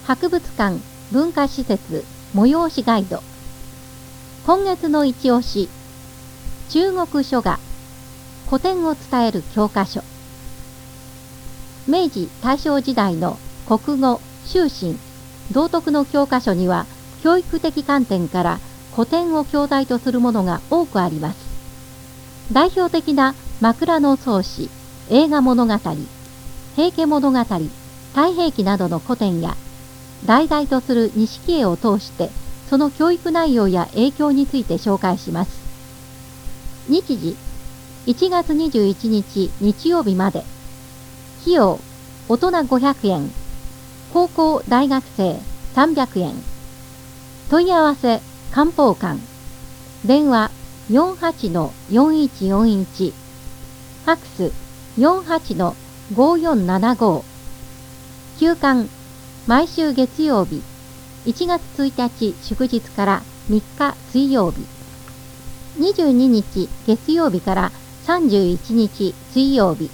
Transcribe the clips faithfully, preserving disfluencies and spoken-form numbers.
博物館文化施設催しガイド。今月の一押し、中国書画、古典を伝える教科書。明治大正時代の国語、修身、道徳の教科書には、教育的観点から古典を教材とするものが多くあります。代表的な枕草子、映画物語、平家物語、太平記などの古典や、題材とする錦絵を通して、その教育内容や影響について紹介します。日時、いちがつにじゅういちにち日曜日まで。費用、大人ごひゃくえん、高校大学生さんびゃくえん。問い合わせ、漢方館。電話 よんはちのよんいちよんいち。ファックス よんはちのごよんななご。休館、毎週月曜日。いちがつついたち祝日からみっか水曜日。にじゅうににち月曜日からさんじゅういちにち水曜日。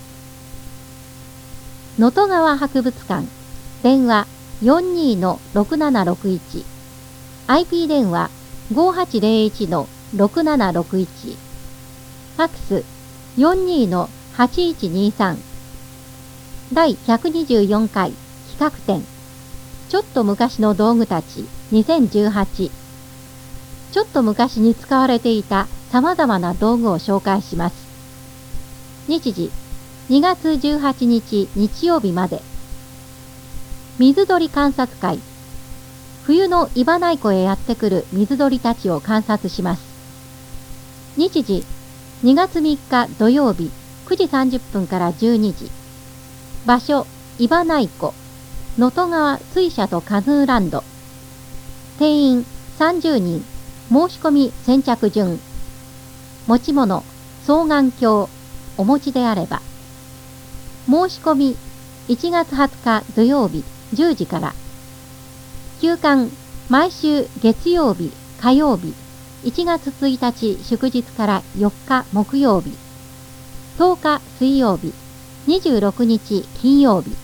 能登川博物館。電話 よんにのろくななろくいち。アイピー 電話 ごはちぜろいちのろくななろくいち。ファックス よんにのはちいちにさん。だいひゃくにじゅうよんかい企画展。ちょっと昔の道具たちにせんじゅうはち。ちょっと昔に使われていた様々な道具を紹介します。日時、にがつじゅうはちにち日曜日まで。水鳥観察会。冬の岩内湖へやってくる水鳥たちを観察します。日時、にがつみっか土曜日くじさんじゅっぷんからじゅうにじ。場所、岩内湖。能登川水車とカヌーランド。定員さんじゅうにん。申し込み先着順。持ち物、双眼鏡、お持ちであれば。申し込みいちがつはつか土曜日じゅうじから。休館、毎週月曜日、火曜日。いちがつついたち祝日からよっか木曜日。とおか水曜日。にじゅうろくにち金曜日。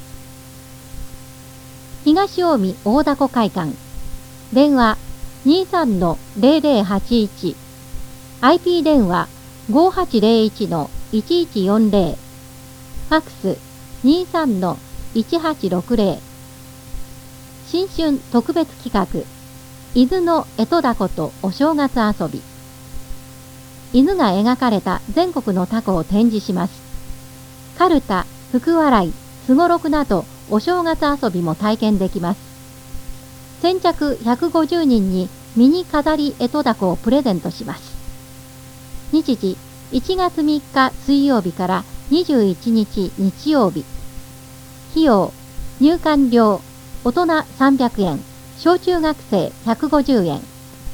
東近江大凧会館。電話 にさんのぜろぜろはちいち。アイピー 電話 ごはちぜろいちのいちいちよんぜろ。ファックス にさんのいちはちろくぜろ。新春特別企画。伊豆の干支凧とお正月遊び。犬が描かれた全国の凧を展示します。かるた、福笑い、すごろくなどお正月遊びも体験できます。先着ひゃくごじゅうにんにミニ飾り干支凧をプレゼントします。日時、いちがつみっか水曜日からにじゅういちにち日曜日。費用、入館料、大人さんびゃくえん、小中学生ひゃくごじゅうえん。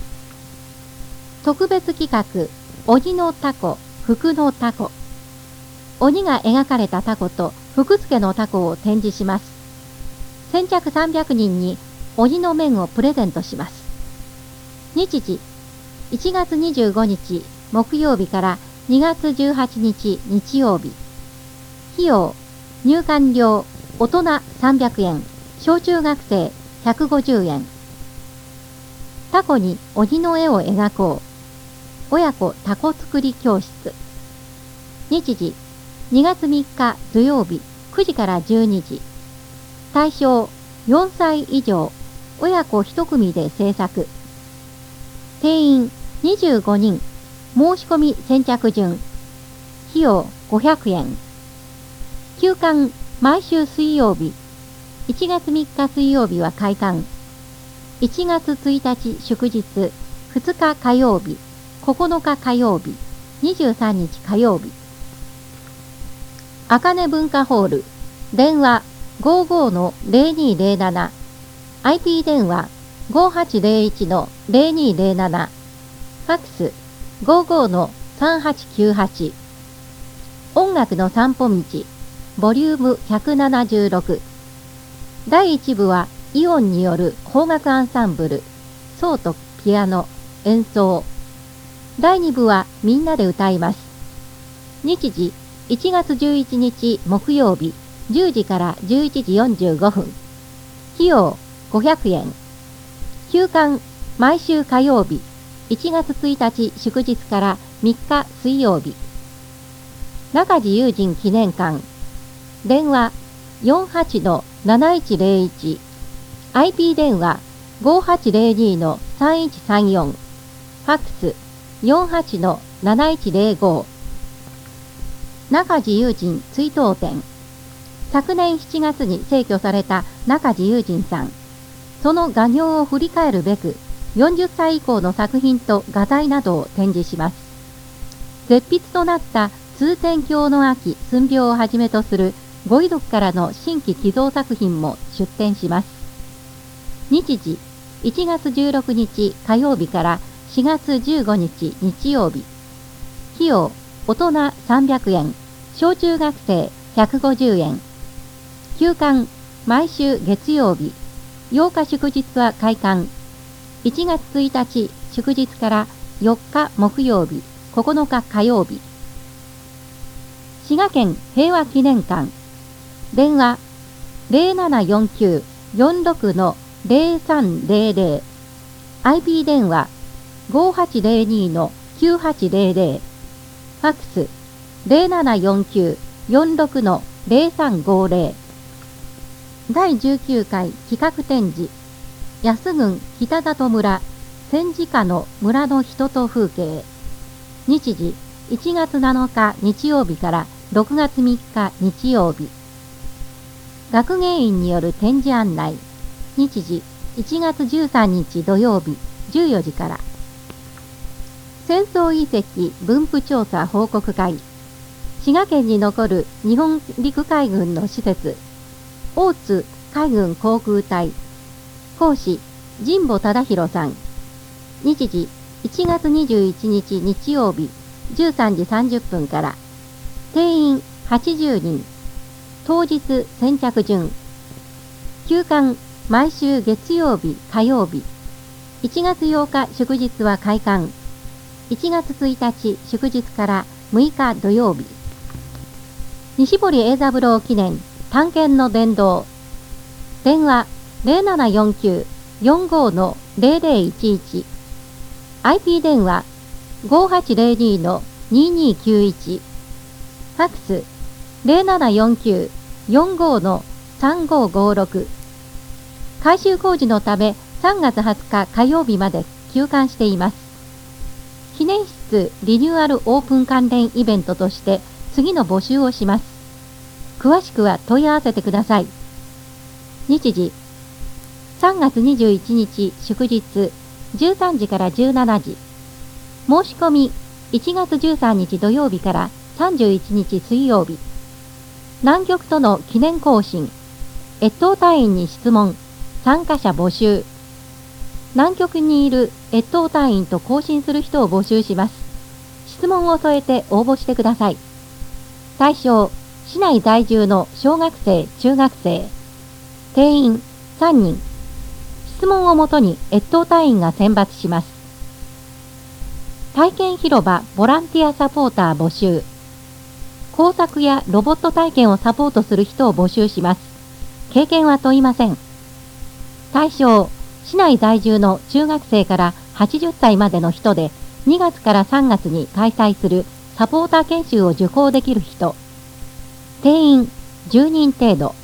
特別企画、鬼の凧、福の凧。鬼が描かれた凧と福付けの凧を展示します。先着さんびゃくにんに鬼の面をプレゼントします。日時、いちがつにじゅうごにち木曜日からにがつじゅうはちにち日曜日。費用、入館料、大人さんびゃくえん、小中学生ひゃくごじゅうえん。凧に鬼の絵を描こう。親子凧作り教室。日時、にがつみっか土曜日くじからじゅうにじ。対象よんさい以上、親子一組で制作。定員にじゅうごにん。申し込み先着順。費用ごひゃくえん。休館、毎週水曜日。いちがつみっか水曜日は開館。いちがつついたち祝日、ふつか火曜日、ここのか火曜日、にじゅうさんにち火曜日。あかね文化ホール。電話 ごじゅうのぜろにぜろなな。アイピー 電話 ごはちぜろいちのぜろにぜろなな。ファックス ごじゅうのさんはちきゅうはち。音楽の散歩道。ボリュームひゃくななじゅうろく。だいいち部はイオンによる邦楽アンサンブル、ソーとピアノ、演奏。だいに部はみんなで歌います。日時、いちがつじゅういちにち木曜日、じゅうじからじゅういちじよんじゅうごふん。費用、 ごひゃくえん。休刊毎週火曜日、いちがつついたち祝日からみっか水曜日。中地友人記念館。電話 よんはちのなないちぜろいち。アイピー 電話 ごはちぜろにのさんいちさんよん。ファックス よんはちのなないちぜろご。中地友人追悼展。昨年しちがつに逝去された中地友人さん。その画業を振り返るべく、よんじゅっさい以降の作品と画材などを展示します。絶筆となった通天橋の秋寸病をはじめとするご遺族からの新規寄贈作品も出展します。日時、いちがつじゅうろくにち火曜日からしがつじゅうごにち日曜日。費用、大人さんびゃくえん、小中学生ひゃくごじゅうえん。休館、毎週月曜日。ようか祝日は開館。いちがつついたち祝日からよっか木曜日、ここのか火曜日。滋賀県平和記念館。電話 ゼロななよんきゅう よんろくのぜろさんぜろぜろ。アイピー 電話 ごはちぜろにのきゅうはちぜろぜろ。ファックス ゼロななよんきゅう よんろくのぜろさんごぜろ。だいじゅうきゅうかい企画展示。安郡北里村戦時下の村の人と風景。日時いちがつなのか日曜日からろくがつみっか日曜日。学芸員による展示案内。日時いちがつじゅうさんにち土曜日じゅうよじから。戦争遺跡分布調査報告会。滋賀県に残る日本陸海軍の施設。大津海軍航空隊。講師、神保忠弘さん。日時、いちがつにじゅういちにち日曜日、じゅうさんじさんじゅっぷんから。定員はちじゅうにん。当日先着順。休館、毎週月曜日、火曜日。いちがつようか祝日は開館。いちがつついたち祝日からむいか土曜日。西堀栄三郎記念探検の殿堂。電話ゼロななよんきゅう よんごのぜろぜろいちいち。アイピー 電話 ごはちぜろにのににきゅういち。ファックス ゼロななよんきゅう よんごのさんごごろく。改修工事のためさんがつはつか火曜日まで休館しています。記念室リニューアルオープン関連イベントとして次の募集をします。詳しくは問い合わせてください。日時さんがつにじゅういちにち祝日じゅうさんじからじゅうしちじ。申し込みいちがつじゅうさんにち土曜日からさんじゅういちにち水曜日。南極との記念更新。越冬隊員に質問。参加者募集。南極にいる越冬隊員と更新する人を募集します。質問を添えて応募してください。対象、市内在住の小学生、中学生。定員さんにん。質問をもとに越冬隊員が選抜します。体験広場ボランティアサポーター募集。工作やロボット体験をサポートする人を募集します。経験は問いません。対象、市内在住の中学生からはちじゅっさいまでの人で、にがつからさんがつに開催するサポーター研修を受講できる人。定員じゅうにん程度。